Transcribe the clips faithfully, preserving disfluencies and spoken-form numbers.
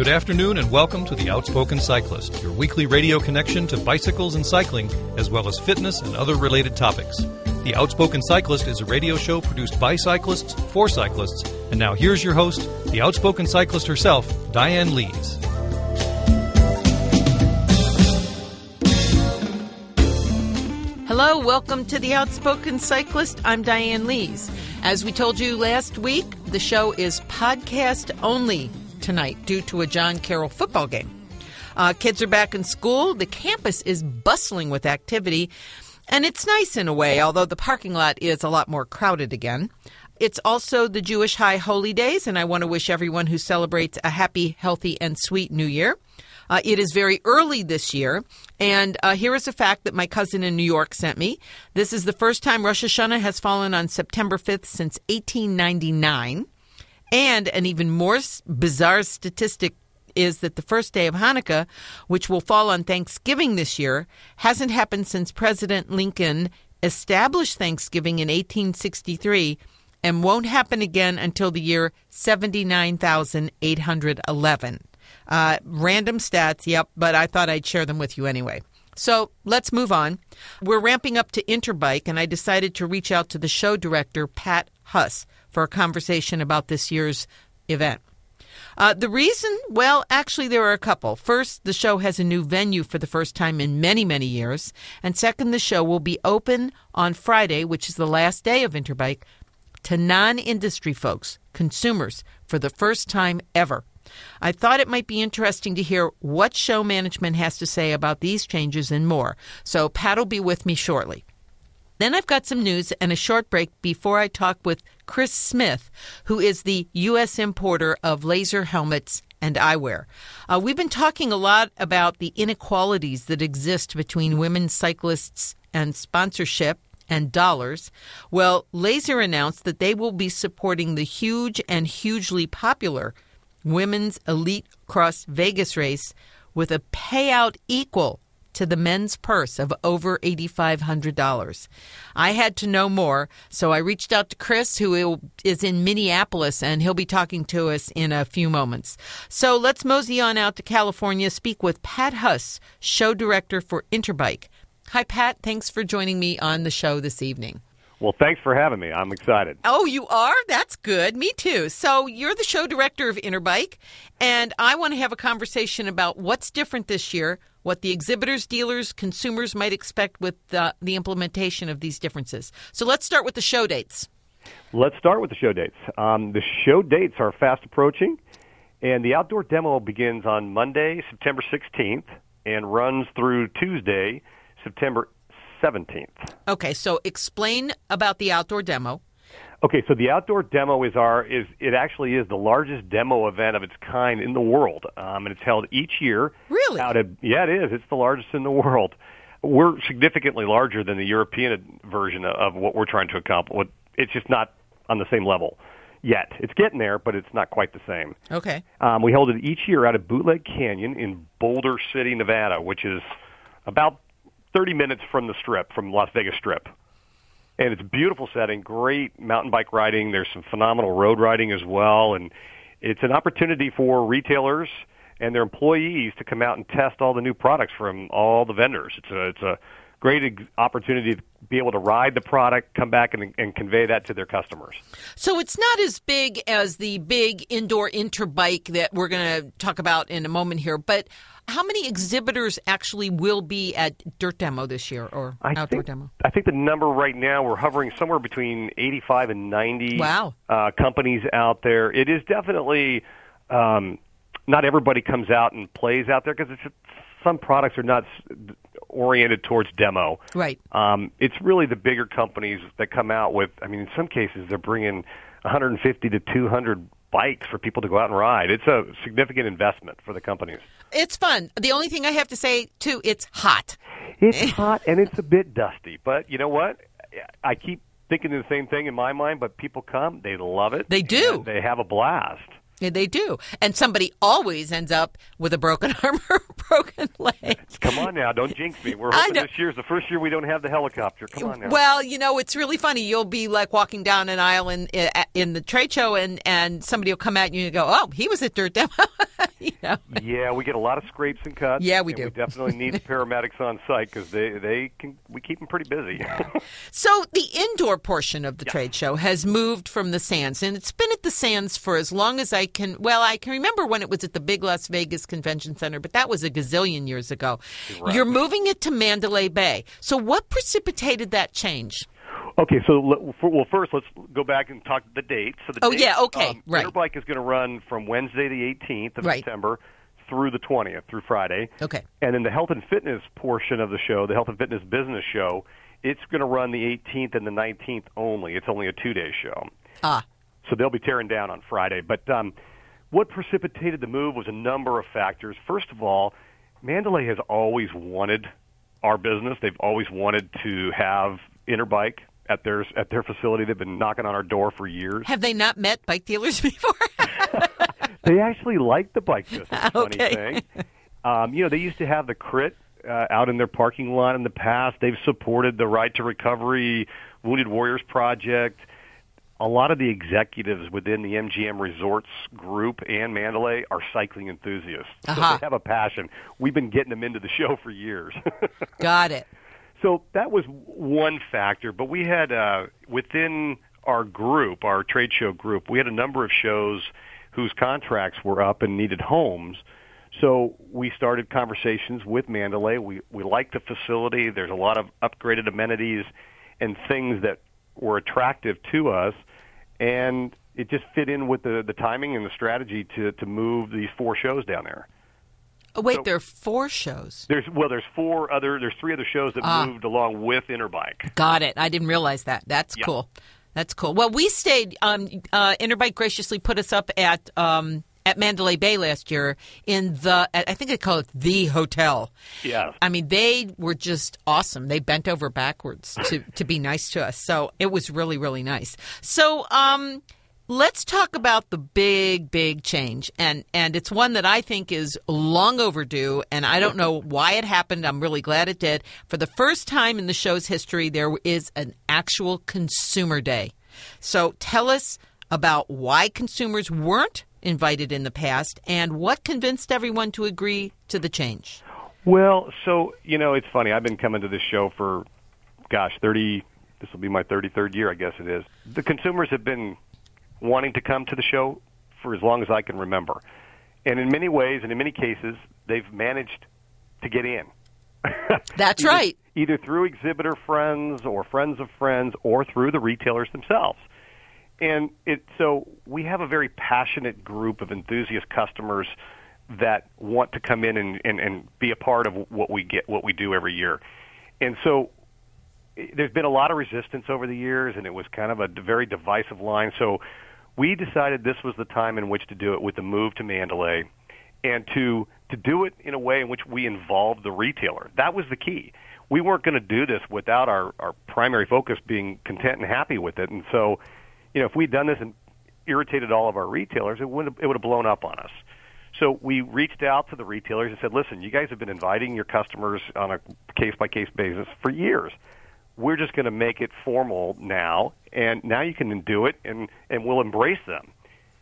Good afternoon and welcome to The Outspoken Cyclist, your weekly radio connection to bicycles and cycling, as well as fitness and other related topics. The Outspoken Cyclist is a radio show produced by cyclists for cyclists. And now here's your host, the Outspoken Cyclist herself, Diane Lees. Hello, welcome to The Outspoken Cyclist. I'm Diane Lees. As we told you last week, the show is podcast only tonight due to a John Carroll football game. Uh, kids are back in school. The campus is bustling with activity, and it's nice in a way, although the parking lot is a lot more crowded again. It's also the Jewish High Holy Days, and I want to wish everyone who celebrates a happy, healthy, and sweet New Year. Uh, it is very early this year, and uh, here is a fact that my cousin in New York sent me. This is the first time Rosh Hashanah has fallen on September fifth since eighteen ninety-nine. And an even more bizarre statistic is that the first day of Hanukkah, which will fall on Thanksgiving this year, hasn't happened since President Lincoln established Thanksgiving in eighteen sixty-three and won't happen again until the year seventy-nine thousand eight hundred eleven. Uh, random stats, yep, but I thought I'd share them with you anyway. So let's move on. We're ramping up to Interbike, and I decided to reach out to the show director, Pat Huss, for a conversation about this year's event. Uh, the reason, well, actually there are a couple. First, the show has a new venue for the first time in many, many years. And second, the show will be open on Friday, which is the last day of Interbike, to non-industry folks, consumers, for the first time ever. I thought it might be interesting to hear what show management has to say about these changes and more. So Pat will be with me shortly. Then I've got some news and a short break before I talk with Chris Smith, who is the U S importer of laser helmets and eyewear. Uh, we've been talking a lot about the inequalities that exist between women cyclists and sponsorship and dollars. Well, Laser announced that they will be supporting the huge and hugely popular Women's Elite Cross Vegas race with a payout equal to the men's purse of over eight thousand five hundred dollars. I had to know more, so I reached out to Chris, who is in Minneapolis, and he'll be talking to us in a few moments. So let's mosey on out to California, speak with Pat Huss, show director for Interbike. Hi, Pat. Thanks for joining me on the show this evening. Well, thanks for having me. I'm excited. Oh, you are? That's good. Me too. So you're the show director of Interbike, and I want to have a conversation about what's different this year, what the exhibitors, dealers, consumers might expect with the, the implementation of these differences. So let's start with the show dates. Let's start with the show dates. Um, the show dates are fast approaching, and the outdoor demo begins on Monday, September sixteenth, and runs through Tuesday, September seventeenth. Okay, so explain about the outdoor demo. Okay, so the outdoor demo is our is it actually is the largest demo event of its kind in the world, um, and it's held each year. Really? Out of, yeah, it is. It's the largest in the world. We're significantly larger than the European version of what we're trying to accomplish. It's just not on the same level yet. It's getting there, but it's not quite the same. Okay. Um, we hold it each year out of Bootleg Canyon in Boulder City, Nevada, which is about thirty minutes from the Strip, from Las Vegas Strip. And it's a beautiful setting, great mountain bike riding. There's some phenomenal road riding as well. And it's an opportunity for retailers and their employees to come out and test all the new products from all the vendors. It's a, it's a great ex- opportunity to be able to ride the product, come back and, and convey that to their customers. So it's not as big as the big indoor Interbike that we're going to talk about in a moment here, but how many exhibitors actually will be at Dirt Demo this year, or I Outdoor think, Demo? I think the number right now, we're hovering somewhere between eighty-five and ninety wow. uh, companies out there. It is definitely, um, not everybody comes out and plays out there because it's some products are not oriented towards demo. Right. Um, it's really the bigger companies that come out with, I mean, in some cases they're bringing one hundred fifty to two hundred bikes for people to go out and ride. It's a significant investment for the companies. It's fun. The only thing I have to say, too, it's hot. It's hot and it's a bit dusty. But you know what? I keep thinking the same thing in my mind, but people come, they love it. They do. They have a blast. Yeah, they do. And somebody always ends up with a broken arm or a broken leg. Come on now, don't jinx me. We're hoping this year's the first year we don't have the helicopter. Come on now. Well, you know, it's really funny. You'll be like walking down an aisle in in the trade show, and, and somebody will come at you and go, "Oh, he was at Dirt Demo." You know? Yeah, we get a lot of scrapes and cuts. Yeah, we and do. We definitely need the paramedics on site because they they can we keep them pretty busy. So the indoor portion of the yeah. trade show has moved from the Sands, and it's been at the Sands for as long as I can. Well, I can remember when it was at the big Las Vegas Convention Center, but that was a gazillion years ago. Right. You're moving it to Mandalay Bay. So what precipitated that change? Okay, so well, first let's go back and talk the dates. So the oh dates, yeah, okay, um, right. Interbike is going to run from Wednesday the eighteenth of right. September through the twentieth, through Friday. Okay. And then the health and fitness portion of the show, the health and fitness business show, it's going to run the eighteenth and the nineteenth only. It's only a two-day show. Ah. So they'll be tearing down on Friday. But um, what precipitated the move was a number of factors. First of all, Mandalay has always wanted our business. They've always wanted to have Interbike at their at their facility. They've been knocking on our door for years. Have they not met bike dealers before? They actually like the bike business. Funny okay. thing. Um, you know, they used to have the Crit uh, out in their parking lot in the past. They've supported the Ride to Recovery, Wounded Warriors Project. A lot of the executives within the M G M Resorts group and Mandalay are cycling enthusiasts. So uh-huh. they have a passion. We've been getting them into the show for years. Got it. So that was one factor, but we had uh, within our group, our trade show group, we had a number of shows whose contracts were up and needed homes. So we started conversations with Mandalay. We we like the facility. There's a lot of upgraded amenities and things that were attractive to us, and it just fit in with the, the timing and the strategy to, to move these four shows down there. Oh, wait, So, there are four shows. There's well, there's four other, there's three other shows that Ah. moved along with Interbike. Got it. I didn't realize that. That's Yeah. cool. That's cool. Well, we stayed. Um, uh, Interbike graciously put us up at um, at Mandalay Bay last year in the. I think they call it the hotel. Yeah. I mean, they were just awesome. They bent over backwards to to be nice to us. So it was really really nice. So. Um, Let's talk about the big, big change, and, and it's one that I think is long overdue, and I don't know why it happened. I'm really glad it did. For the first time in the show's history, there is an actual consumer day. So tell us about why consumers weren't invited in the past and what convinced everyone to agree to the change. Well, so, you know, it's funny. I've been coming to this show for, gosh, thirty, this will be my thirty-third year, I guess it is. The consumers have been wanting to come to the show for as long as I can remember. And in many ways, and in many cases, they've managed to get in. That's either, right. Either through exhibitor friends or friends of friends or through the retailers themselves. And it, so we have a very passionate group of enthusiast customers that want to come in and, and, and be a part of what we get, what we do every year. And so there's been a lot of resistance over the years, and it was kind of a very divisive line. So we decided this was the time in which to do it with the move to Mandalay, and to to do it in a way in which we involved the retailer. That was the key. We weren't going to do this without our, our primary focus being content and happy with it. And so, you know, if we'd done this and irritated all of our retailers, it would it would have blown up on us. So we reached out to the retailers and said, listen, you guys have been inviting your customers on a case-by-case basis for years. We're just going to make it formal now, and now you can do it, and, and we'll embrace them.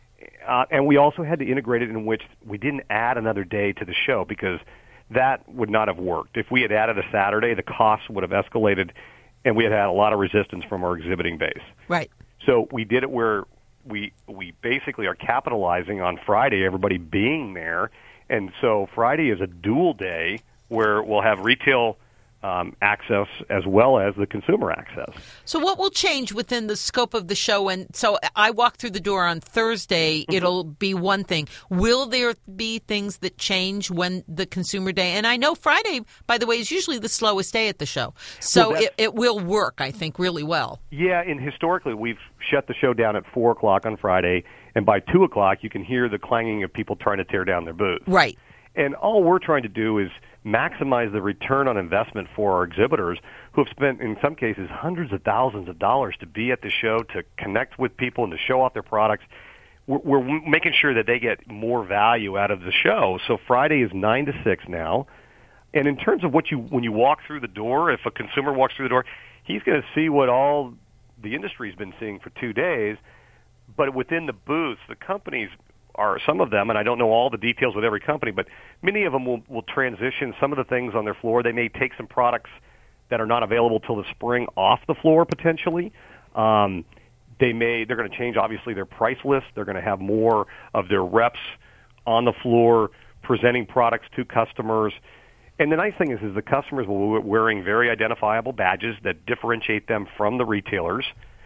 Uh, and we also had to integrate it in which we didn't add another day to the show because that would not have worked. If we had added a Saturday, the costs would have escalated, and we had had a lot of resistance from our exhibiting base. Right. So we did it where we we basically are capitalizing on Friday, everybody being there, and so Friday is a dual day where we'll have retail Um, access as well as the consumer access. So what will change within the scope of the show? And so I walk through the door on Thursday, mm-hmm. It'll be one thing. Will there be things that change when the consumer day? And I know Friday, by the way, is usually the slowest day at the show. So well, it, it will work, I think, really well. Yeah, and historically we've shut the show down at four o'clock on Friday, and by two o'clock you can hear the clanging of people trying to tear down their booth. Right. And all we're trying to do is maximize the return on investment for our exhibitors who have spent, in some cases, hundreds of thousands of dollars to be at the show, to connect with people and to show off their products. we're, we're making sure that they get more value out of the show. So Friday is nine to six now. And in terms of what you, when you walk through the door, if a consumer walks through the door, he's going to see what all the industry's been seeing for two days. But within the booths, the companies are, some of them, and I don't know all the details with every company, but many of them will, will transition some of the things on their floor. They may take some products that are not available till the spring off the floor potentially. Um, they may, they're going to change, obviously, their price list. They're going to have more of their reps on the floor presenting products to customers. And the nice thing is, is the customers will be wearing very identifiable badges that differentiate them from the retailers.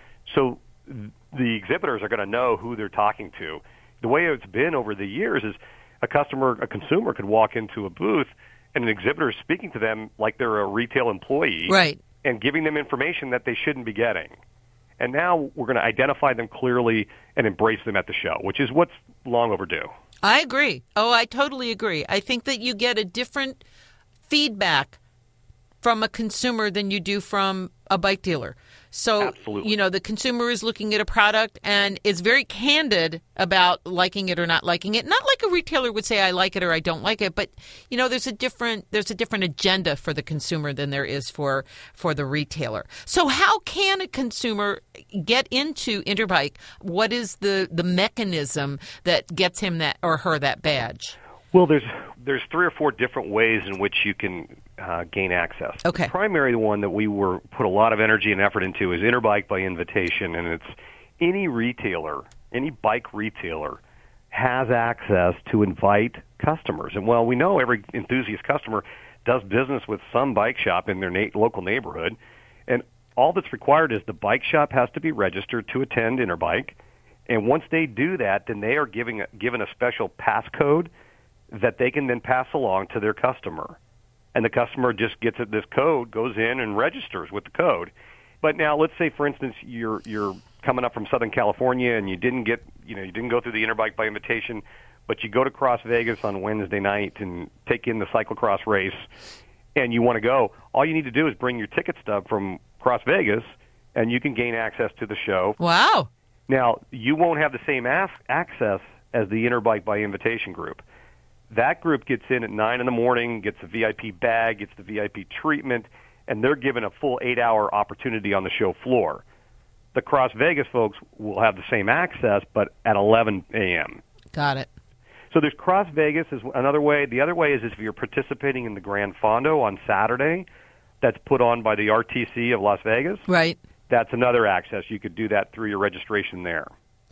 So the exhibitors are going to know who they're talking to. The way it's been over the years is a customer, a consumer could walk into a booth and an exhibitor is speaking to them like they're a retail employee, right, and giving them information that they shouldn't be getting. And now we're going to identify them clearly and embrace them at the show, which is what's long overdue. I agree. Oh, I totally agree. I think that you get a different feedback from a consumer than you do from a bike dealer. So, Absolutely. you know, the consumer is looking at a product and is very candid about liking it or not liking it. Not like a retailer would say, I like it or I don't like it. But, you know, there's a different there's a different agenda for the consumer than there is for, for the retailer. So how can a consumer get into Interbike? What is the, the mechanism that gets him that or her that badge? Well, there's there's three or four different ways in which you can uh, gain access. Okay. The primary one that we were put a lot of energy and effort into is Interbike by invitation, and it's any retailer, any bike retailer has access to invite customers. And while we know every enthusiast customer does business with some bike shop in their na- local neighborhood, and all that's required is the bike shop has to be registered to attend Interbike, and once they do that, then they are giving a, given a special passcode that they can then pass along to their customer. And the customer just gets it, this code, goes in and registers with the code. But now let's say, for instance, you're you're coming up from Southern California and you didn't get, you know, you didn't go through the Interbike by invitation, but you go to Cross Vegas on Wednesday night and take in the cyclocross race and you want to go. All you need to do is bring your ticket stub from Cross Vegas and you can gain access to the show. Wow. Now, you won't have the same af- access as the Interbike by invitation group. That group gets in at nine in the morning, gets a V I P bag, gets the V I P treatment, and they're given a full eight-hour opportunity on the show floor. The Cross Vegas folks will have the same access, but at eleven a.m. Got it. So there's Cross Vegas is another way. The other way is if you're participating in the Grand Fondo on Saturday, that's put on by the R T C of Las Vegas. Right. That's another access. You could do that through your registration there.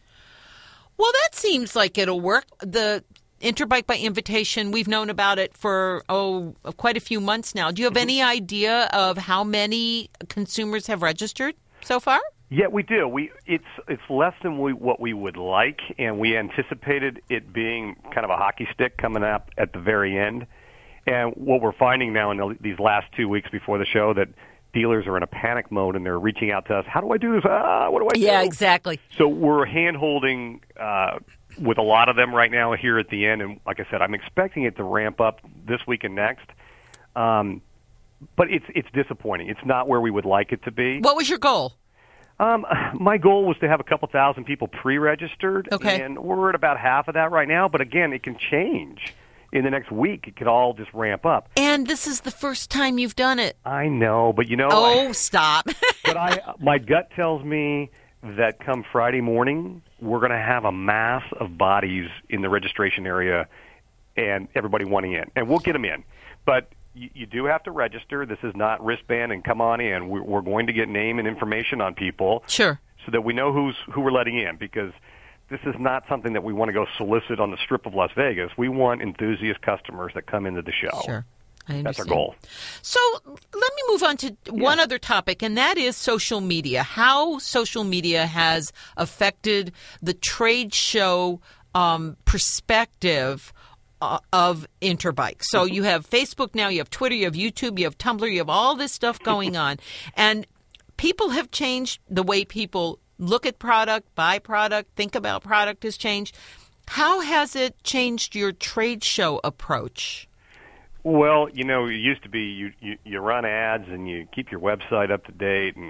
Well, that seems like it'll work. The Interbike by invitation, we've known about it for, oh, quite a few months now. Do you have Mm-hmm. any idea of how many consumers have registered so far? Yeah, we do. We it's it's less than we, what we would like, and we anticipated it being kind of a hockey stick coming up at the very end. And what we're finding now in the, these last two weeks before the show, that dealers are in a panic mode and they're reaching out to us. How do I do this? Ah, what do I do? Yeah, exactly. So we're hand-holding uh, with a lot of them right now here at the end. And like I said, I'm expecting it to ramp up this week and next. Um, but it's it's disappointing. It's not where we would like it to be. What was your goal? Um, my goal was to have a couple thousand people pre-registered, Okay. and we're at about half of that right now. But again, it can change in the next week. It could all just ramp up. And this is the first time you've done it. I know, but you know, Oh, I, stop. but I, my gut tells me that come Friday morning, we're going to have a mass of bodies in the registration area, and everybody wanting in, and we'll get them in. But you, you do have to register. This is not wristband and come on in. We're, we're going to get name and information on people. Sure. So that we know who's who we're letting in, because this is not something that we want to go solicit on the strip of Las Vegas. We want enthusiast customers that come into the show. Sure. I understand. That's our goal. So let me move on to one other topic, and that is social media. How social media has affected the trade show um, perspective uh, of Interbike. So you have Facebook now, you have Twitter, you have YouTube, you have Tumblr, you have all this stuff going on. And people have changed. The way people look at product, buy product, think about product has changed. How has it changed your trade show approach? Well, you know, it used to be you, you, you run ads and you keep your website up to date and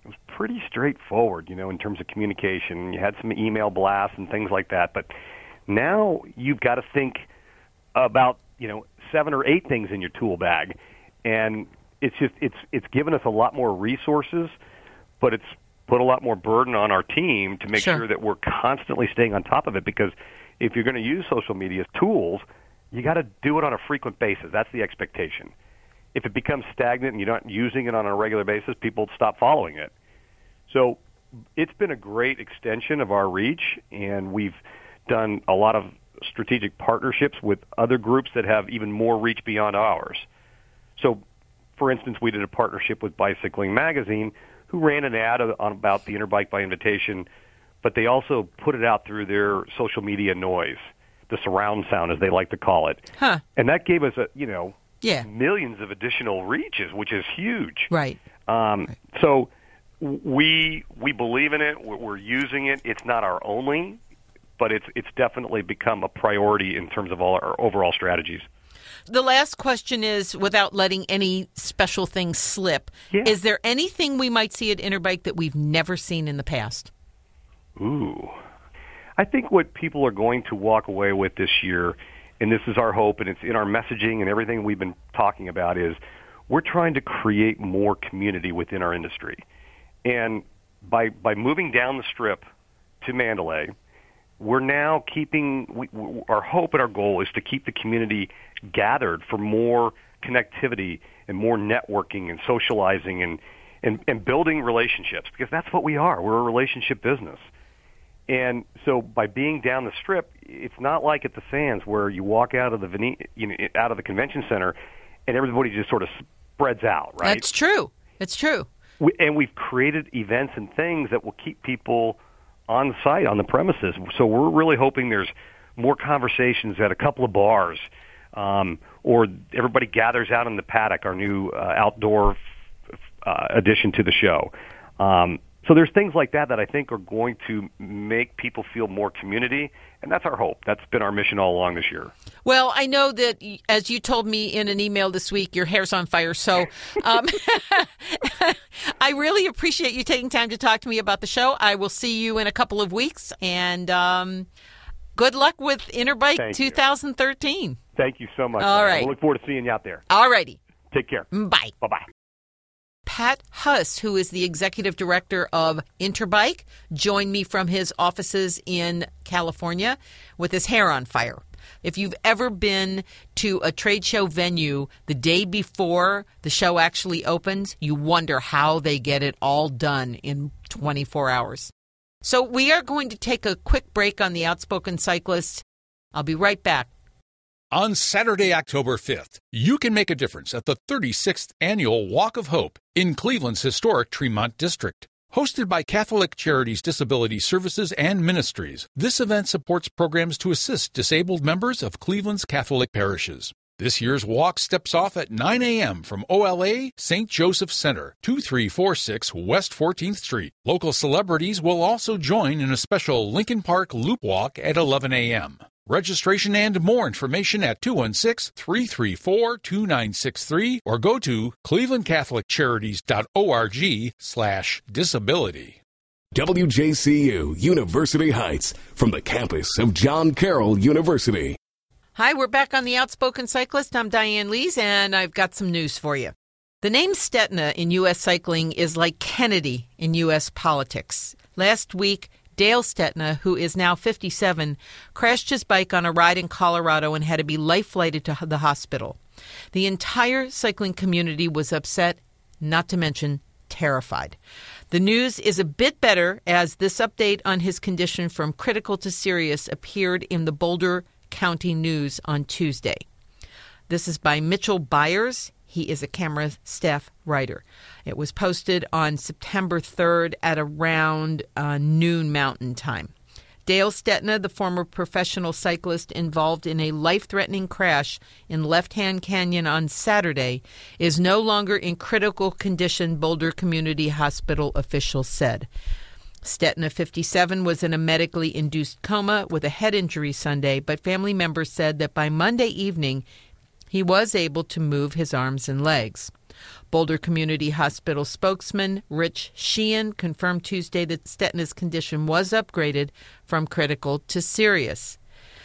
it was pretty straightforward, you know, in terms of communication. You had some email blasts and things like that, but now you've got to think about, you know, seven or eight things in your tool bag, and it's just it's it's given us a lot more resources, but it's put a lot more burden on our team to make Sure. sure that we're constantly staying on top of it, because if you're going to use social media tools, you got to do it on a frequent basis. That's the expectation. If it becomes stagnant and you're not using it on a regular basis, people stop following it. So it's been a great extension of our reach, and we've done a lot of strategic partnerships with other groups that have even more reach beyond ours. So, for instance, we did a partnership with Bicycling Magazine, who ran an ad on about the Interbike by Invitation, but they also put it out through their social media noise, the surround sound, as they like to call it. Huh. And that gave us, a, you know, Yeah. millions of additional reaches, which is huge. Right. Um, Right. So we we believe in it. We're, we're using it. It's not our only, but it's it's definitely become a priority in terms of all our overall strategies. The last question is, without letting any special things slip, Yeah. is there anything we might see at Interbike that we've never seen in the past? Ooh. I think what people are going to walk away with this year, and this is our hope, and it's in our messaging and everything we've been talking about, is we're trying to create more community within our industry. And by by moving down the strip to Mandalay, we're now keeping, we, we, our hope and our goal is to keep the community gathered for more connectivity and more networking and socializing and, and, and building relationships, because that's what we are. We're a relationship business. And so by being down the strip, it's not like at the Sands where you walk out of the Vene- you know, out of the convention center and everybody just sort of spreads out, right? That's true. It's true. We, and we've created events and things that will keep people on site, on the premises. So we're really hoping there's more conversations at a couple of bars, um, or everybody gathers out in the paddock, our new uh, outdoor uh, addition to the show. Um, so there's things like that that I think are going to make people feel more community, and that's our hope. That's been our mission all along this year. Well, I know that, as you told me in an email this week, your hair's on fire. So um, I really appreciate you taking time to talk to me about the show. I will see you in a couple of weeks, and um, good luck with Interbike Thank you. twenty thirteen. Thank you so much. All Diane. right. We look forward to seeing you out there. All righty. Take care. Bye. Bye-bye. Pat Huss, who is the executive director of Interbike, joined me from his offices in California with his hair on fire. If you've ever been to a trade show venue the day before the show actually opens, you wonder how they get it all done in twenty-four hours. So we are going to take a quick break on The Outspoken Cyclist. I'll be right back. On Saturday, October fifth, you can make a difference at the thirty-sixth Annual Walk of Hope in Cleveland's historic Tremont District. Hosted by Catholic Charities Disability Services and Ministries, this event supports programs to assist disabled members of Cleveland's Catholic parishes. This year's walk steps off at nine a.m. from O L A Saint Joseph Center, twenty-three forty-six West fourteenth Street. Local celebrities will also join in a special Lincoln Park Loop Walk at eleven a.m. Registration and more information at two one six, three three four, two nine six three or go to clevelandcatholiccharities.org slash disability. W J C U University Heights, from the campus of John Carroll University. Hi, we're back on The Outspoken Cyclist. I'm Diane Lees, and I've got some news for you. The name Stetina in U S cycling is like Kennedy in U S politics. Last week, Dale Stetina, who is now fifty-seven, crashed his bike on a ride in Colorado and had to be life-flighted to the hospital. The entire cycling community was upset, not to mention terrified. The news is a bit better, as this update on his condition from critical to serious appeared in the Boulder County News on Tuesday. This is by Mitchell Byers. He is a camera staff writer. It was posted on September third at around uh, noon Mountain Time. Dale Stetina, the former professional cyclist involved in a life-threatening crash in Left Hand Canyon on Saturday, is no longer in critical condition, Boulder Community Hospital officials said. Stetina, fifty-seven, was in a medically induced coma with a head injury Sunday, but family members said that by Monday evening, he was able to move his arms and legs. Boulder Community Hospital spokesman Rich Sheehan confirmed Tuesday that Stetna's condition was upgraded from critical to serious.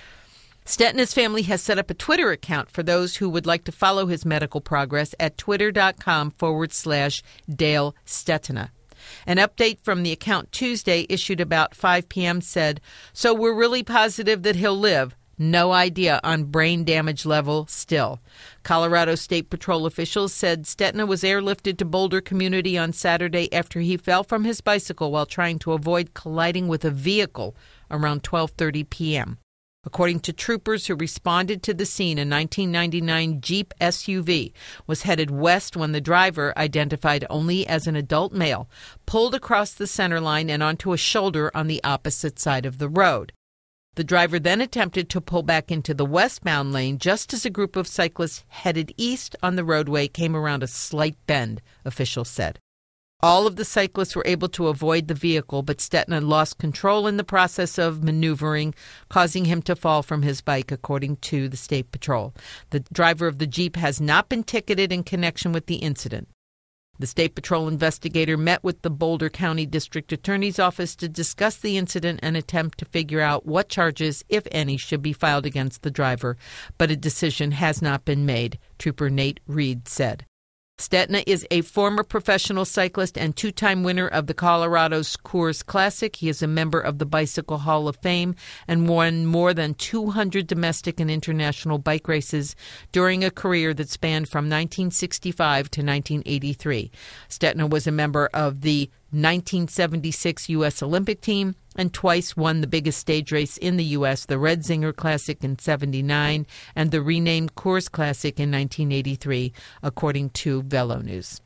Stetna's family has set up a Twitter account for those who would like to follow his medical progress at twitter.com forward slash Dale Stetna. An update from the account Tuesday, issued about five p.m., said, "So we're really positive that he'll live. No idea on brain damage level still." Colorado State Patrol officials said Stetna was airlifted to Boulder Community on Saturday after he fell from his bicycle while trying to avoid colliding with a vehicle around twelve thirty p.m. According to troopers who responded to the scene, a nineteen ninety-nine Jeep S U V was headed west when the driver, identified only as an adult male, pulled across the center line and onto a shoulder on the opposite side of the road. The driver then attempted to pull back into the westbound lane just as a group of cyclists headed east on the roadway came around a slight bend, officials said. All of the cyclists were able to avoid the vehicle, but Stetna lost control in the process of maneuvering, causing him to fall from his bike, according to the State Patrol. The driver of the Jeep has not been ticketed in connection with the incident. The State Patrol investigator met with the Boulder County District Attorney's Office to discuss the incident and attempt to figure out what charges, if any, should be filed against the driver, but a decision has not been made, Trooper Nate Reed said. Stetna is a former professional cyclist and two-time winner of the Colorado's Coors Classic. He is a member of the Bicycle Hall of Fame and won more than two hundred domestic and international bike races during a career that spanned from nineteen sixty-five to nineteen eighty-three. Stetna was a member of the nineteen seventy-six U S Olympic team and twice won the biggest stage race in the U S, the Red Zinger Classic in seventy-nine and the renamed Coors Classic in nineteen eighty-three, according to Velo News.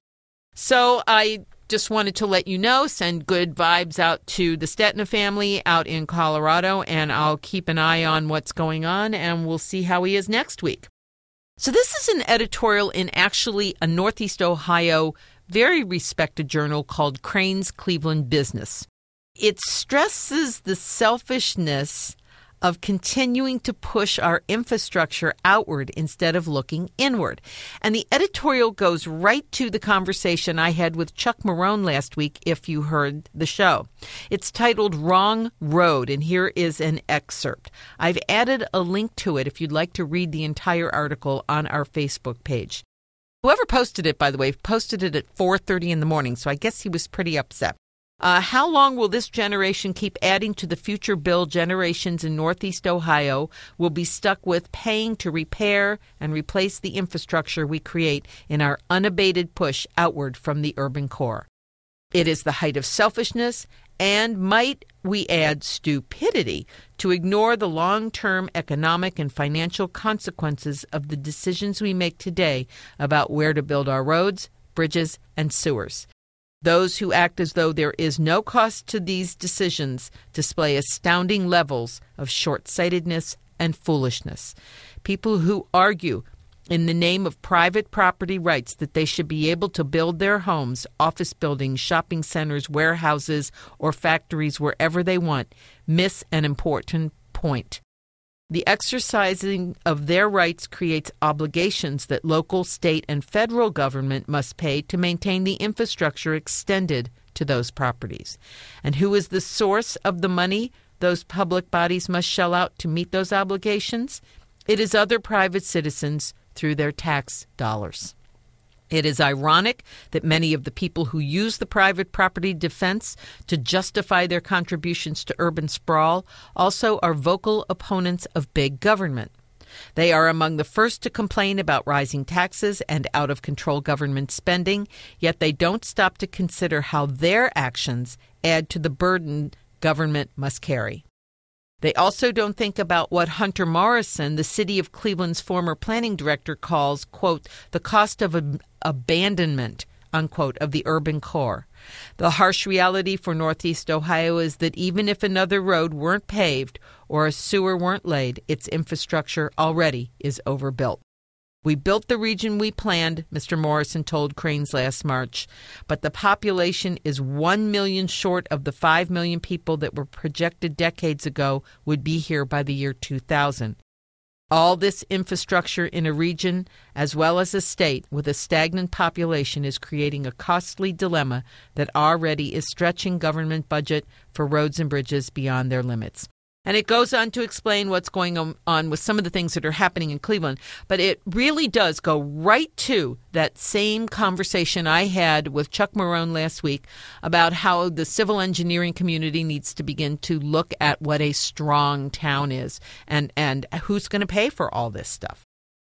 So I just wanted to let you know, send good vibes out to the Stetna family out in Colorado, and I'll keep an eye on what's going on, and we'll see how he is next week. So this is an editorial in actually a Northeast Ohio very respected journal called Crain's Cleveland Business. It stresses the selfishness of continuing to push our infrastructure outward instead of looking inward. And the editorial goes right to the conversation I had with Chuck Marone last week, if you heard the show. It's titled Wrong Road, and here is an excerpt. I've added a link to it if you'd like to read the entire article on our Facebook page. Whoever posted it, by the way, posted it at four thirty in the morning, so I guess he was pretty upset. Uh, how long will this generation keep adding to the future bill generations in Northeast Ohio will be stuck with paying to repair and replace the infrastructure we create in our unabated push outward from the urban core? It is the height of selfishness and, might we add, stupidity to ignore the long-term economic and financial consequences of the decisions we make today about where to build our roads, bridges, and sewers. Those who act as though there is no cost to these decisions display astounding levels of short-sightedness and foolishness. People who argue in the name of private property rights that they should be able to build their homes, office buildings, shopping centers, warehouses, or factories wherever they want miss an important point. The exercising of their rights creates obligations that local, state, and federal government must pay to maintain the infrastructure extended to those properties. And who is the source of the money those public bodies must shell out to meet those obligations? It is other private citizens through their tax dollars. It is ironic that many of the people who use the private property defense to justify their contributions to urban sprawl also are vocal opponents of big government. They are among the first to complain about rising taxes and out-of-control government spending, yet they don't stop to consider how their actions add to the burden government must carry. They also don't think about what Hunter Morrison, the city of Cleveland's former planning director, calls, quote, the cost of ab- abandonment, unquote, of the urban core. The harsh reality for Northeast Ohio is that even if another road weren't paved or a sewer weren't laid, its infrastructure already is overbuilt. We built the region we planned, Mister Morrison told Crain's last March, but the population is one million short of the five million people that were projected decades ago would be here by the year two thousand. All this infrastructure in a region as well as a state with a stagnant population is creating a costly dilemma that already is stretching government budget for roads and bridges beyond their limits. And it goes on to explain what's going on with some of the things that are happening in Cleveland. But it really does go right to that same conversation I had with Chuck Marone last week about how the civil engineering community needs to begin to look at what a strong town is and, and who's going to pay for all this stuff.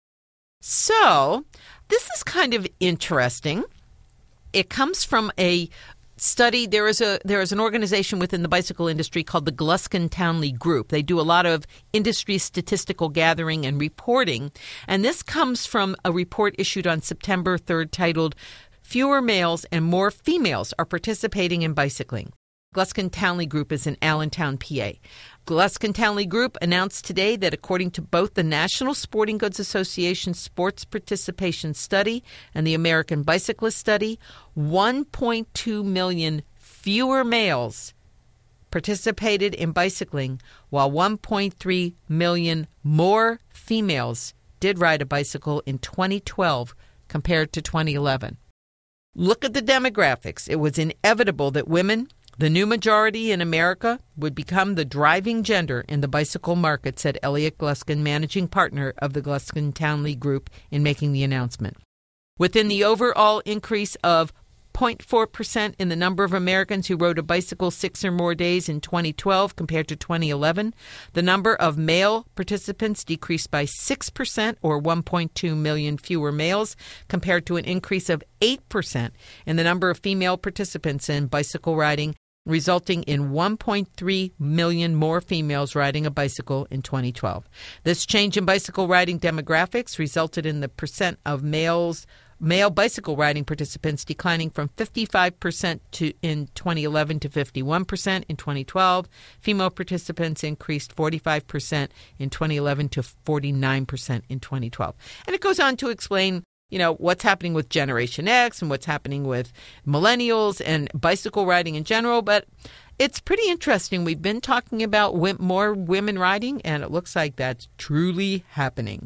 So this is kind of interesting. It comes from a study. There is a there is an organization within the bicycle industry called the Gluskin Townley Group. They do a lot of industry statistical gathering and reporting. And this comes from a report issued on September third titled Fewer Males and More Females Are Participating in Bicycling. Gluskin Townley Group is in Allentown, P A. Gluskin Townley Group announced today that according to both the National Sporting Goods Association Sports Participation Study and the American Bicyclist Study, one point two million fewer males participated in bicycling, while one point three million more females did ride a bicycle in twenty twelve compared to twenty eleven. Look at the demographics. It was inevitable that women, the new majority in America, would become the driving gender in the bicycle market, said Elliot Gluskin, managing partner of the Gluskin Townley Group, in making the announcement. Within the overall increase of zero point four percent in the number of Americans who rode a bicycle six or more days in twenty twelve compared to twenty eleven, the number of male participants decreased by six percent, or one point two million fewer males, compared to an increase of eight percent in the number of female participants in bicycle riding, resulting in one point three million more females riding a bicycle in twenty twelve. This change in bicycle riding demographics resulted in the percent of males male bicycle riding participants declining from fifty-five percent to in twenty eleven to fifty-one percent in twenty twelve. Female participants increased forty-five percent in twenty eleven to forty-nine percent in twenty twelve. And it goes on to explain, you know, what's happening with Generation X and what's happening with millennials and bicycle riding in general. But it's pretty interesting. We've been talking about more women riding, and it looks like that's truly happening.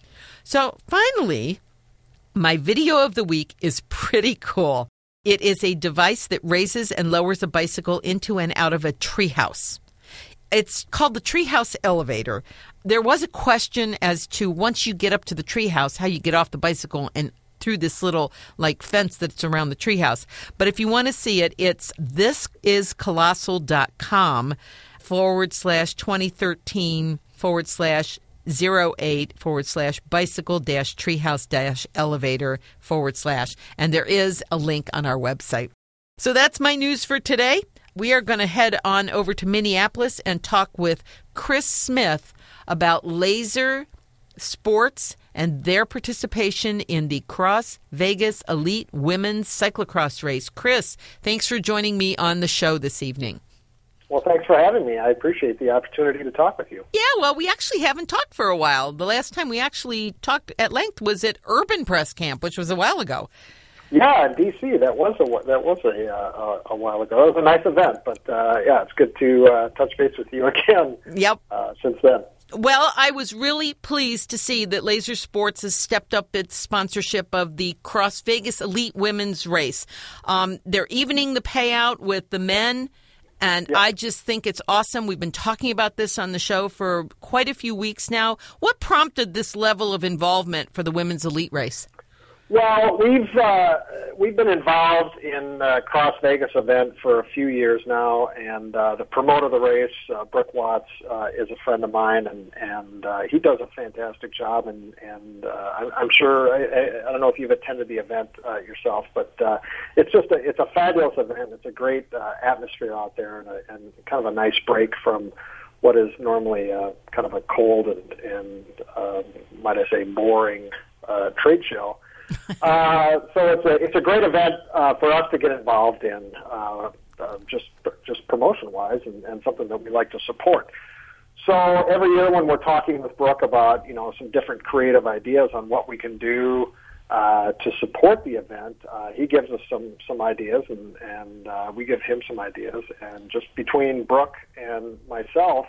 So finally, my video of the week is pretty cool. It is a device that raises and lowers a bicycle into and out of a treehouse. It's called the Treehouse Elevator. There was a question as to, once you get up to the treehouse, how you get off the bicycle and through this little like fence that's around the treehouse. But if you want to see it, it's thisiscolossal.com forward slash 2013 forward slash 08 forward slash bicycle dash treehouse dash elevator forward slash. And there is a link on our website. So that's my news for today. We are going to head on over to Minneapolis and talk with Chris Smith about Laser Sports and their participation in the Cross Vegas Elite Women's Cyclocross Race. Chris, thanks for joining me on the show this evening. Well, thanks for having me. I appreciate the opportunity to talk with you. Yeah, well, we actually haven't talked for a while. The last time we actually talked at length was at Urban Press Camp, which was a while ago. Yeah, in D C That was a that was a uh, a while ago. It was a nice event, but uh, yeah, it's good to uh, touch base with you again. Yep. Uh, since then. Well, I was really pleased to see that Laser Sports has stepped up its sponsorship of the Cross Vegas Elite Women's Race. Um, they're evening the payout with the men. And yep. I just think it's awesome. We've been talking about this on the show for quite a few weeks now. What prompted this level of involvement for the women's elite race? Well, we've uh, we've been involved in the Cross Vegas event for a few years now, and uh, the promoter of the race, uh, Brooke Watts, uh, is a friend of mine, and and uh, he does a fantastic job. And and uh, I'm, I'm sure I, I don't know if you've attended the event uh, yourself, but uh, it's just a it's a fabulous event. It's a great uh, atmosphere out there, and, a, and kind of a nice break from what is normally uh, kind of a cold and and uh, might I say boring uh, trade show. uh, so it's a it's a great event uh, for us to get involved in, uh, uh, just just promotion wise, and, and something that we like to support. So every year when we're talking with Brooke about you know some different creative ideas on what we can do uh, to support the event, uh, he gives us some some ideas, and and uh, we give him some ideas, and just between Brooke and myself,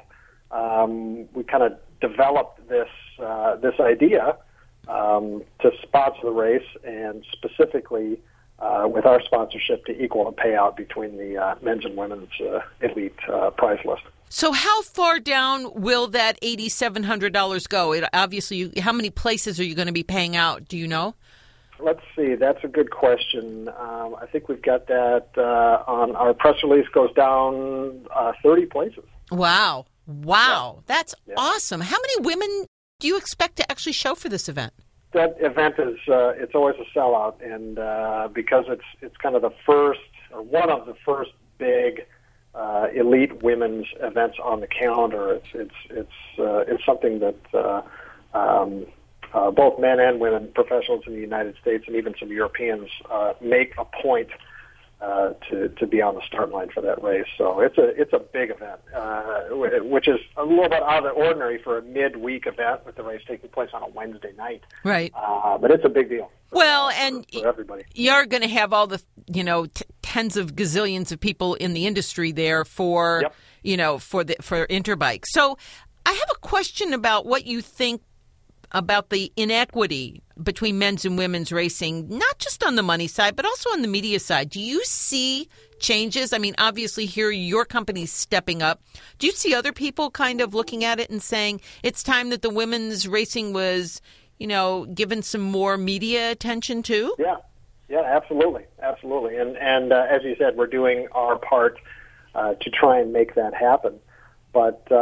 um, we kind of developed this uh, this idea um, to sponsor the race, and specifically uh, with our sponsorship to equal the payout between the uh, men's and women's uh, elite uh, prize list. So how far down will that eight thousand seven hundred dollars go? It, obviously, you, how many places are you going to be paying out? Do you know? Let's see. That's a good question. Um, I think we've got that uh, on our press release. Goes down uh, thirty places. Wow. Wow. Yeah. That's yeah. awesome. How many women do you expect to actually show for this event? That event is uh, it's always a sellout, and uh, because it's it's kind of the first or one of the first big uh, elite women's events on the calendar. It's it's it's uh, it's something that uh, um, uh, both men and women professionals in the United States and even some Europeans uh, make a point uh, to to be on the start line for that race. So it's a it's a big event, uh, which is a little bit out of the ordinary for a midweek event with the race taking place on a Wednesday night. Right. Uh, but it's a big deal. For, well, uh, and for, for everybody. You're going to have all the you know t- tens of gazillions of people in the industry there for yep. you know for the for Interbike. So I have a question about what you think about the inequity between men's and women's racing, not just on the money side, but also on the media side. Do you see changes? I mean, obviously here your company's stepping up. Do you see other people kind of looking at it and saying it's time that the women's racing was, you know, given some more media attention to? Yeah, yeah, absolutely, absolutely. And, and uh, as you said, we're doing our part uh, to try and make that happen. But, uh,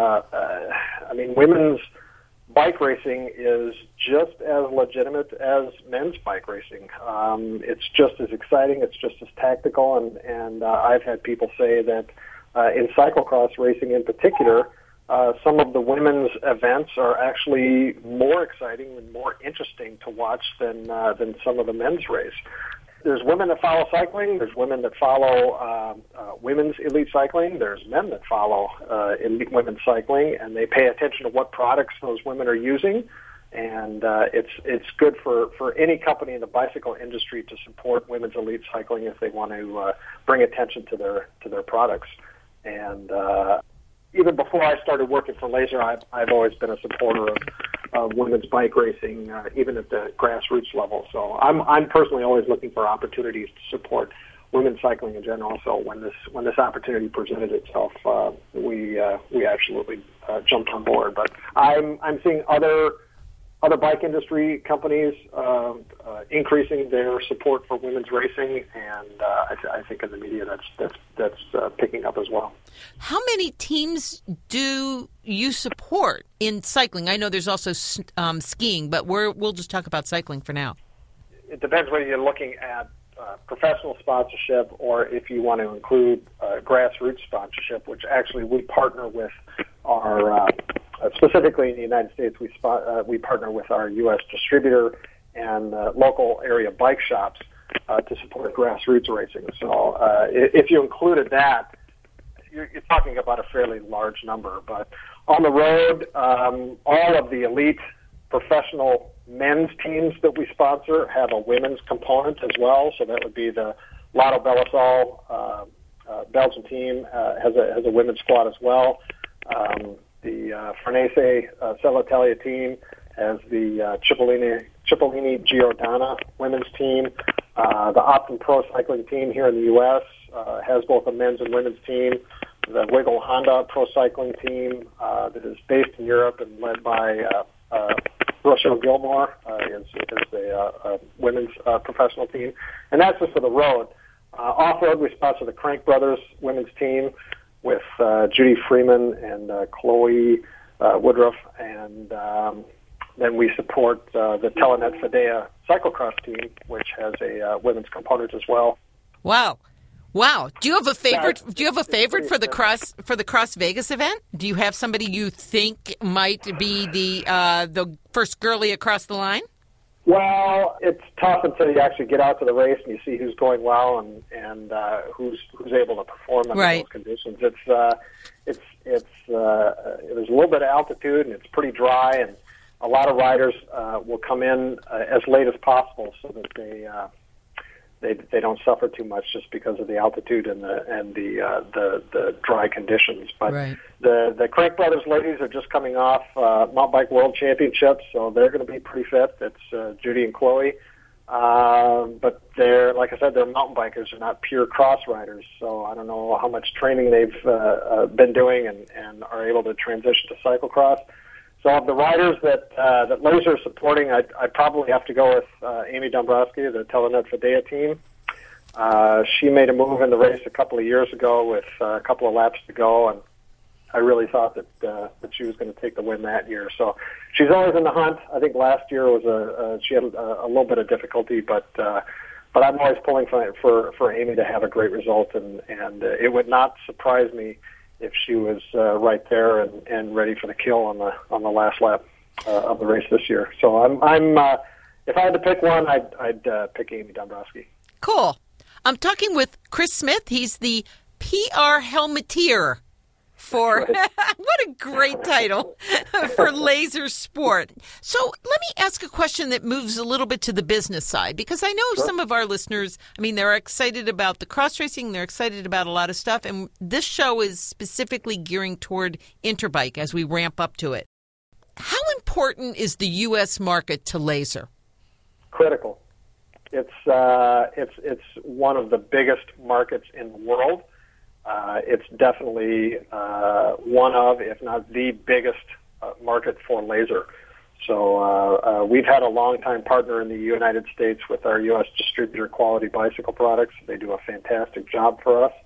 uh, I mean, women's bike racing is just as legitimate as men's bike racing. Um, it's just as exciting. It's just as tactical. And, and uh, I've had people say that uh, in cyclocross racing in particular, uh, some of the women's events are actually more exciting and more interesting to watch than uh, than some of the men's race. There's women that follow cycling. There's women that follow uh, uh, women's elite cycling. There's men that follow uh, elite women's cycling, and they pay attention to what products those women are using. And uh, it's it's good for, for any company in the bicycle industry to support women's elite cycling if they want to uh, bring attention to their to their products. And uh, even before I started working for Laser, I've, I've always been a supporter of Uh, women's bike racing, uh, even at the grassroots level. So I'm I'm personally always looking for opportunities to support women's cycling in general. So when this when this opportunity presented itself, uh, we uh, we absolutely uh, jumped on board. But I'm I'm seeing other other bike industry companies uh, uh, increasing their support for women's racing, and uh, I, th- I think in the media that's that's that's uh, picking up as well. How many teams do you support in cycling? I know there's also um, skiing, but we're, we'll just talk about cycling for now. It depends whether you're looking at uh, professional sponsorship or if you want to include uh, grassroots sponsorship, which actually we partner with our, uh, specifically in the United States, we spot, uh, we partner with our U S distributor and uh, local area bike shops uh, to support grassroots racing. So uh, if you included that, You're, you're talking about a fairly large number. But on the road, um, all of the elite professional men's teams that we sponsor have a women's component as well. So that would be the Lotto Belisol uh, uh, Belgian team uh, has a has a women's squad as well. Um, the uh, Farnese uh, Celitalia team has the uh, Cipollini Cipollini Giordana women's team. Uh, the Optum Pro Cycling team here in the U S Uh, has both a men's and women's team. The Wiggle Honda Pro Cycling team uh, that is based in Europe and led by uh, uh, Rochelle Gilmore uh, is, is a, uh, a women's uh, professional team. And that's just for the road. Uh, off-road, we sponsor the Crank Brothers women's team with uh, Judy Freeman and uh, Chloe uh, Woodruff. And um, then we support uh, the Telenet Fidea cyclocross team, which has a uh, women's component as well. Wow. Wow. Do you have a favorite do you have a favorite for the cross for the Cross Vegas event? Do you have somebody you think might be the uh, the first girlie across the line? Well, it's tough until you actually get out to the race and you see who's going well and and uh, who's who's able to perform under right. those conditions. It's uh, it's it's uh, there's a little bit of altitude and it's pretty dry, and a lot of riders uh, will come in uh, as late as possible so that they uh, they they don't suffer too much just because of the altitude and the and the uh, the, the dry conditions. But right. the the Crank Brothers ladies are just coming off uh, Mountain Bike World Championships, so they're going to be pretty fit. It's uh, Judy and Chloe. Um, but they're, like I said, they're mountain bikers. They're not pure cross riders. So I don't know how much training they've uh, uh, been doing and, and are able to transition to cyclocross. So of the riders that uh, that Laser is supporting, I'd, I'd probably have to go with uh, Amy Dombrowski, the Telenet Fidea team. Uh, she made a move in the race a couple of years ago with uh, a couple of laps to go, and I really thought that uh, that she was going to take the win that year. So she's always in the hunt. I think last year was a uh, she had a, a little bit of difficulty, but uh, but I'm always pulling for, for for Amy to have a great result, and and uh, it would not surprise me if she was uh, right there and, and ready for the kill on the on the last lap uh, of the race this year. So I'm I'm uh, if I had to pick one, I'd I'd uh, pick Amy Dombrowski. Cool. I'm talking with Chris Smith. He's the P R helmeteer for what a great title for Laser Sport. So let me ask a question that moves a little bit to the business side, because I know Sure. some of our listeners, I mean, they're excited about the cross racing, they're excited about a lot of stuff, and this show is specifically gearing toward Interbike as we ramp up to it. How important is the U S market to Laser? Critical. It's uh, it's it's one of the biggest markets in the world. Uh, it's definitely uh, one of, if not the biggest uh, market for Laser. So uh, uh, we've had a long-time partner in the United States with our U S distributor, Quality Bicycle Products. They do a fantastic job for us.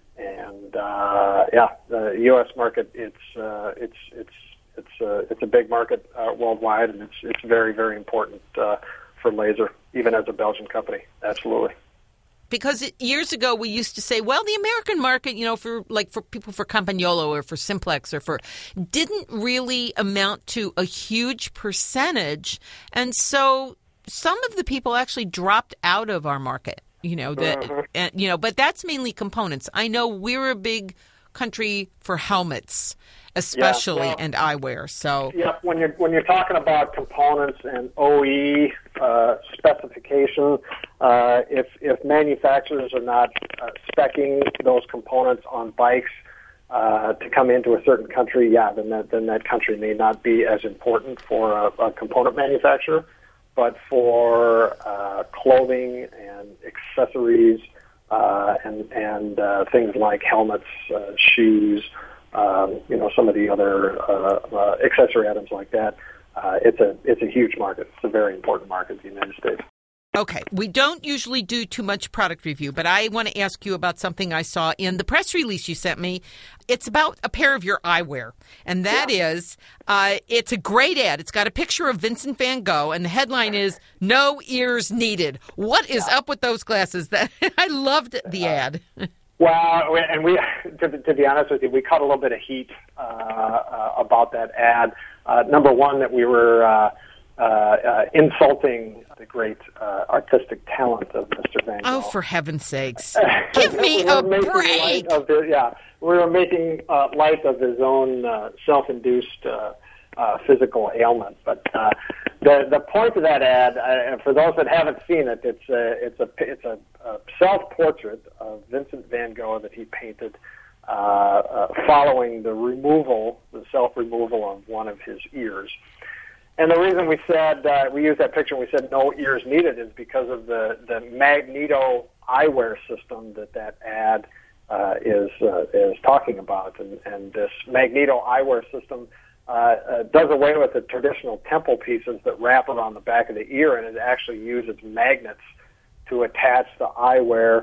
And uh, yeah, the U S market, it's uh, it's it's it's uh, it's a big market uh, worldwide, and it's it's very very important uh, for Laser, even as a Belgian company. Absolutely. Because it, years ago we used to say, well, the American market, you know, for like for people for Campagnolo or for Simplex or for, didn't really amount to a huge percentage, and so some of the people actually dropped out of our market. You know that, Mm-hmm. and, you know, but that's mainly components. I know we're a big country for helmets, especially, Yeah, well, and eyewear. So Yep. When you're when you're talking about components and O E uh, specification, uh, if if manufacturers are not uh, speccing those components on bikes uh, to come into a certain country, yeah, then that then that country may not be as important for a, a component manufacturer. But for uh, clothing and accessories uh, and and uh, things like helmets, uh, shoes. Um, you know, some of the other uh, uh, accessory items like that. Uh, it's a it's a huge market. It's a very important market in the United States. okay, we don't usually do too much product review, but I want to ask you about something I saw in the press release you sent me. It's about a pair of your eyewear, and that yeah. is, uh, it's a great ad. It's got a picture of Vincent van Gogh, and the headline is "No Ears Needed." What is yeah. up with those glasses? That I loved the ad. Well, and we, to, to be honest with you, we caught a little bit of heat uh, uh, about that ad. Uh, number one, that we were uh, uh, uh, insulting the great uh, artistic talent of Mister Van Gogh. Oh, for heaven's sakes! Give me we a break! Of the, yeah, we were making uh, light of his own uh, self-induced uh, uh, physical ailment. But uh, the the point of that ad, uh, for those that haven't seen it, it's a it's a it's a, a self-portrait of Vincent van Gogh that he painted uh, uh, following the removal, the self-removal of one of his ears. And the reason we said uh, we used that picture and we said no ears needed is because of the the Magneto eyewear system that that ad uh, is uh, is talking about, and and this Magneto eyewear system. Uh, uh, does away with the traditional temple pieces that wrap around the back of the ear, and it actually uses magnets to attach the eyewear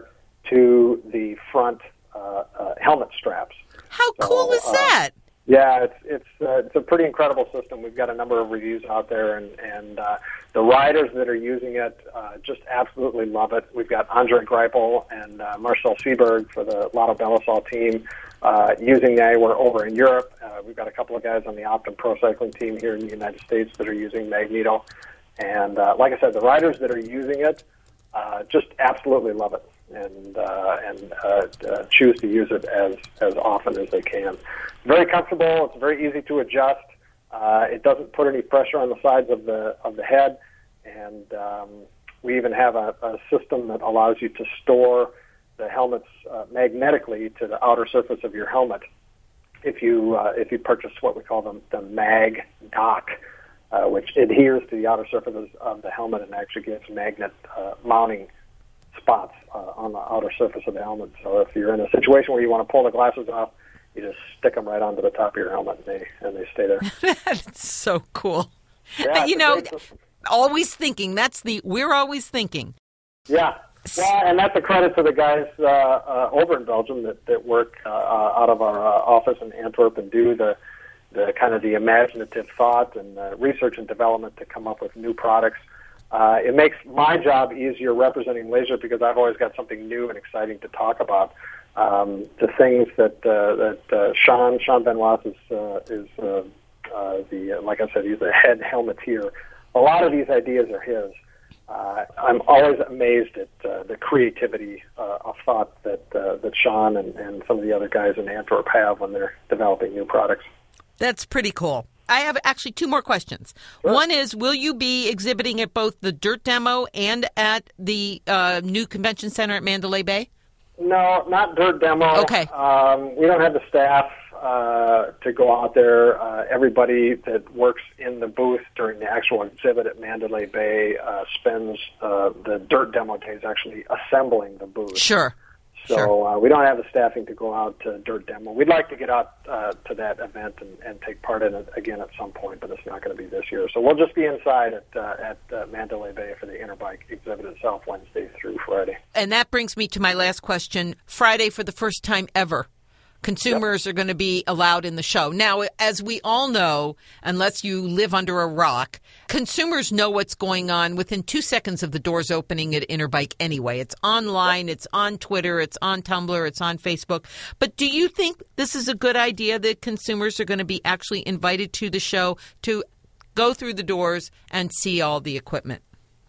to the front uh, uh, helmet straps. How so, cool is uh, that? Yeah, it's it's uh, it's a pretty incredible system. We've got a number of reviews out there, and and uh, the riders that are using it uh, just absolutely love it. We've got Andre Greipel and uh, Marcel Seberg for the Lotto Belisol team uh, using the eyewear over in Europe. Uh, we've got a couple of guys on the Optum Pro Cycling team here in the United States that are using Magneto, and uh, like I said, the riders that are using it uh, just absolutely love it. and uh, and uh, uh, choose to use it as, as often as they can. Very comfortable. It's very easy to adjust. Uh, it doesn't put any pressure on the sides of the of the head, and um, We even have a, a system that allows you to store the helmets uh, magnetically to the outer surface of your helmet. If you uh, if you purchase what we call the, the mag dock, uh, which adheres to the outer surface of the helmet and actually gives magnet uh, mounting spots uh, on the outer surface of the helmet. So if you're in a situation where you want to pull the glasses off, you just stick them right onto the top of your helmet, and they and they stay there. That's so cool. Yeah, you know, always thinking. That's the we're always thinking. Yeah. Well, and that's a credit to the guys uh, uh, over in Belgium that, that work uh, out of our uh, office in Antwerp and do the, the kind of the imaginative thought and uh, research and development to come up with new products. Uh, it makes my job easier representing Laser because I've always got something new and exciting to talk about. Um, the things that uh, that uh, Sean Sean Benoit is uh, is uh, uh, the like I said, he's the head helmeteer. A lot of these ideas are his. Uh, I'm always amazed at uh, the creativity uh, of thought that uh, that Sean and, and some of the other guys in Antwerp have when they're developing new products. That's pretty cool. I have actually two more questions. Sure. One is, will you be exhibiting at both the Dirt Demo and at the uh, new convention center at Mandalay Bay? No, not Dirt Demo. Okay. Um, we don't have the staff uh, to go out there. Uh, everybody that works in the booth during the actual exhibit at Mandalay Bay uh, spends uh, the Dirt Demo days actually assembling the booth. Sure. So sure. uh, we don't have the staffing to go out to Dirt Demo. We'd like to get out uh, to that event and, and take part in it again at some point, but it's not going to be this year. So we'll just be inside at uh, at uh, Mandalay Bay for the Interbike exhibit itself Wednesday through Friday. And that brings me to my last question. Friday, for the first time ever, consumers yep. are going to be allowed in the show. Now, as we all know, unless you live under a rock, consumers know what's going on within two seconds of the doors opening at Interbike anyway. It's online, it's on Twitter, it's on Tumblr, it's on Facebook. But do you think this is a good idea that consumers are going to be actually invited to the show to go through the doors and see all the equipment?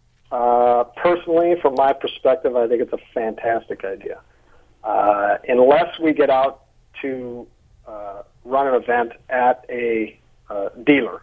Uh, personally, from my perspective, I think it's a fantastic idea. Uh, unless we get out to uh, run an event at a uh, dealer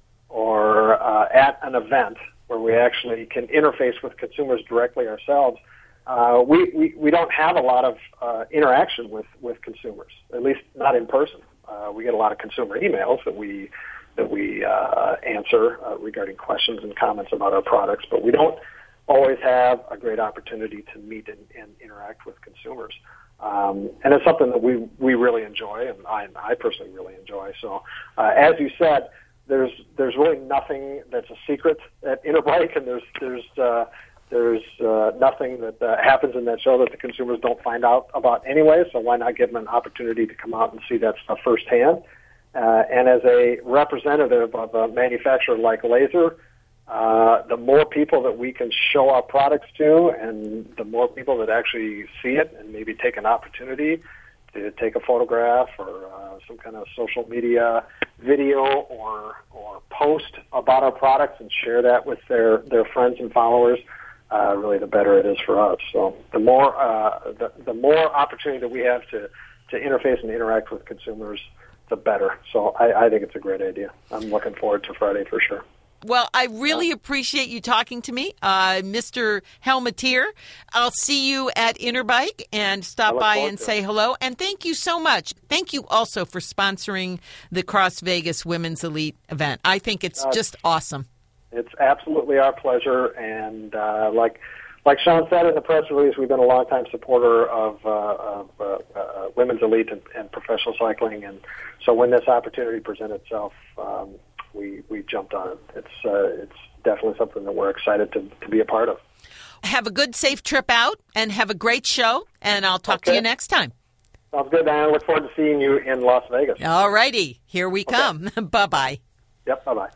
or uh, at an event where we actually can interface with consumers directly ourselves, uh, we, we, we don't have a lot of uh, interaction with, with consumers, at least not in person. Uh, we get a lot of consumer emails that we that we uh, answer uh, regarding questions and comments about our products, but we don't always have a great opportunity to meet and, and interact with consumers. Um, and it's something that we we really enjoy, and I, I personally really enjoy. So, uh, as you said, there's there's really nothing that's a secret at Interbike, and there's there's uh, there's uh, nothing that uh, happens in that show that the consumers don't find out about anyway. So why not give them an opportunity to come out and see that stuff firsthand? Uh, and as a representative of a manufacturer like Laser, Uh, the more people that we can show our products to and the more people that actually see it and maybe take an opportunity to take a photograph or uh, some kind of social media video or or post about our products and share that with their, their friends and followers, uh, really the better it is for us. So the more uh, the, the more opportunity that we have to, to interface and interact with consumers, the better. So I, I think it's a great idea. I'm looking forward to Friday for sure. Well, I really appreciate you talking to me, uh, Mister Helmeteer. I'll see you at Interbike and stop by and say hello. And thank you so much. Thank you also for sponsoring the Cross Vegas Women's Elite event. I think it's uh, just awesome. It's absolutely our pleasure. And uh, like like Sean said in the press release, we've been a longtime supporter of, uh, of uh, uh, Women's Elite and, and professional cycling. And so when this opportunity presents itself, um, We, we jumped on it. It's uh, it's definitely something that we're excited to, to be a part of. Have a good, safe trip out, and have a great show, and I'll talk okay. to you next time. Sounds good, Diana. I look forward to seeing you in Las Vegas. All righty. Here we okay. come. Bye-bye. Yep, bye-bye.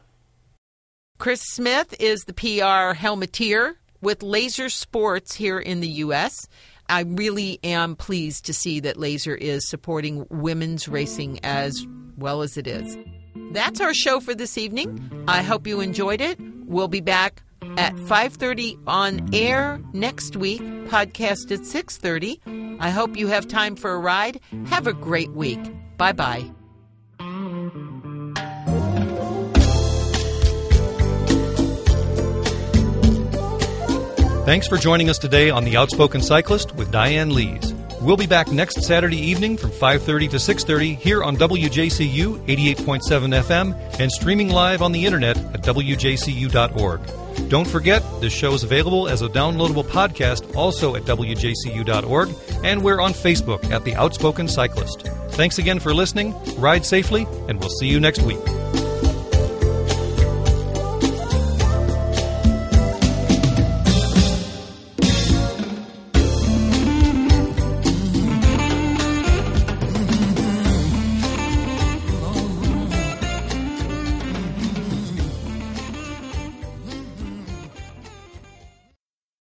Chris Smith is the P R helmeteer with Laser Sports here in the U S I really am pleased to see that Laser is supporting women's racing as well as it is. That's our show for this evening. I hope you enjoyed it. We'll be back at five thirty on air next week, podcast at six thirty. I hope you have time for a ride. Have a great week. Bye-bye. Thanks for joining us today on The Outspoken Cyclist with Diane Lees. We'll be back next Saturday evening from five thirty to six thirty here on W J C U eighty-eight point seven F M and streaming live on the internet at W J C U dot org. Don't forget, this show is available as a downloadable podcast also at W J C U dot org, and we're on Facebook at The Outspoken Cyclist. Thanks again for listening, ride safely, and we'll see you next week.